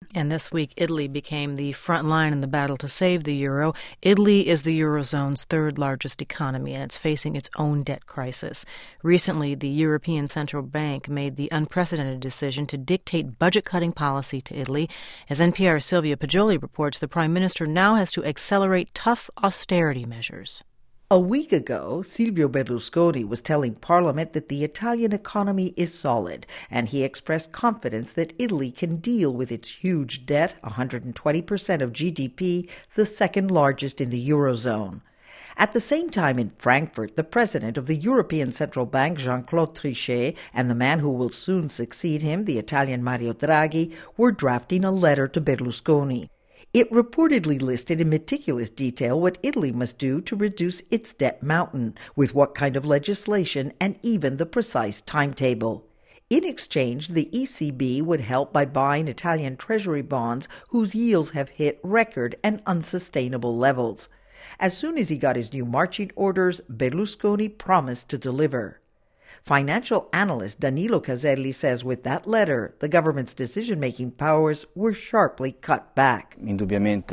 And this week, Italy became the front line in the battle to save the euro. Italy is the eurozone's third largest economy, and it's facing its own debt crisis. Recently, the European Central Bank made the unprecedented decision to dictate budget-cutting policy to Italy. As NPR's Silvia Poggioli reports, the Prime Minister now has to accelerate tough austerity measures. A week ago, Silvio Berlusconi was telling Parliament that the Italian economy is solid, and he expressed confidence that Italy can deal with its huge debt, 120% of GDP, the second largest in the Eurozone. At the same time in Frankfurt, the president of the European Central Bank, Jean-Claude Trichet, and the man who will soon succeed him, the Italian Mario Draghi, were drafting a letter to Berlusconi. It reportedly listed in meticulous detail what Italy must do to reduce its debt mountain, with what kind of legislation, and even the precise timetable. In exchange, the ECB would help by buying Italian treasury bonds whose yields have hit record and unsustainable levels. As soon as he got his new marching orders, Berlusconi promised to deliver. Financial analyst Danilo Caselli says with that letter, the government's decision-making powers were sharply cut back. It's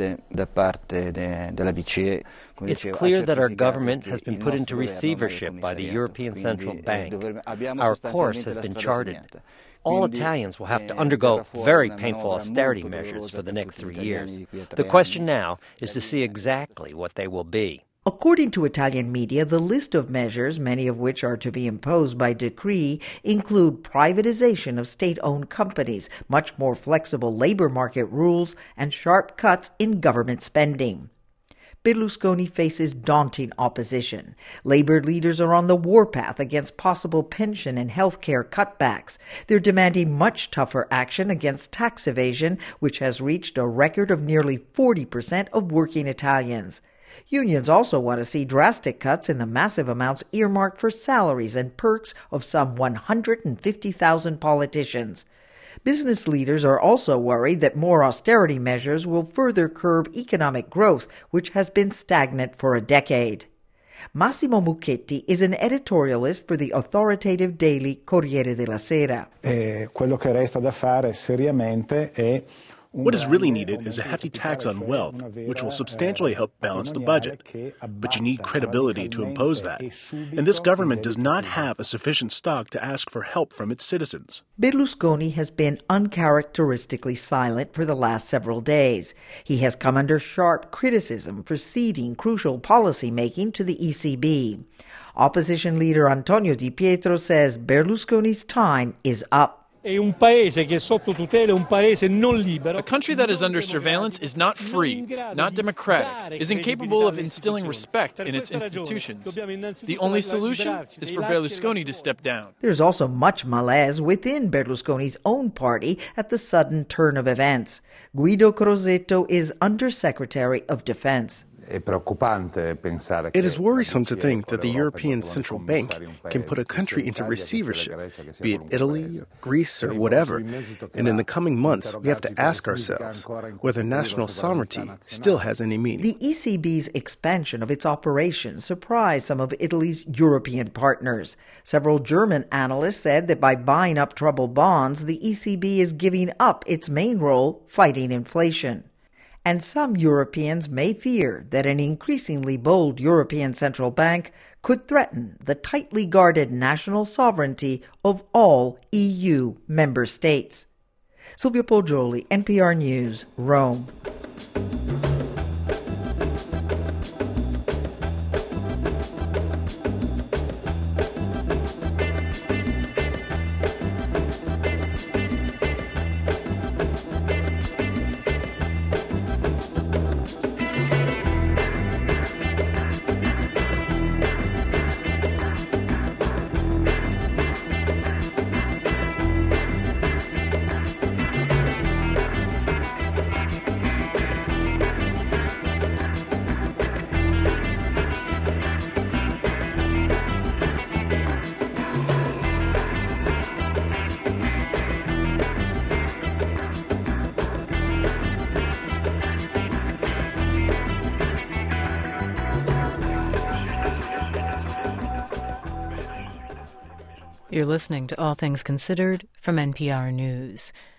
clear that our government has been put into receivership by the European Central Bank. Our course has been charted. All Italians will have to undergo very painful austerity measures for the next 3 years. The question now is to see exactly what they will be. According to Italian media, the list of measures, many of which are to be imposed by decree, include privatization of state-owned companies, much more flexible labor market rules, and sharp cuts in government spending. Berlusconi faces daunting opposition. Labor leaders are on the warpath against possible pension and health care cutbacks. They're demanding much tougher action against tax evasion, which has reached a record of nearly 40% of working Italians. Unions also want to see drastic cuts in the massive amounts earmarked for salaries and perks of some 150,000 politicians. Business leaders are also worried that more austerity measures will further curb economic growth, which has been stagnant for a decade. Massimo Mucchetti is an editorialist for the authoritative daily Corriere della Sera. Quello che resta da fare seriamente è What is really needed is a hefty tax on wealth, which will substantially help balance the budget. But you need credibility to impose that. And this government does not have a sufficient stock to ask for help from its citizens. Berlusconi has been uncharacteristically silent for the last several days. He has come under sharp criticism for ceding crucial policy making to the ECB. Opposition leader Antonio Di Pietro says Berlusconi's time is up. A country that is under surveillance is not free, not democratic, is incapable of instilling respect in its institutions. The only solution is for Berlusconi to step down. There's also much malaise within Berlusconi's own party at the sudden turn of events. Guido Crosetto is Undersecretary of Defense. It is worrisome to think that the European Central Bank can put a country into receivership, be it Italy, Greece, or whatever, and in the coming months we have to ask ourselves whether national sovereignty still has any meaning. The ECB's expansion of its operations surprised some of Italy's European partners. Several German analysts said that by buying up troubled bonds, the ECB is giving up its main role fighting inflation. And some Europeans may fear that an increasingly bold European Central Bank could threaten the tightly guarded national sovereignty of all EU member states. Silvia Poggioli, NPR News, Rome. You're listening to All Things Considered from NPR News.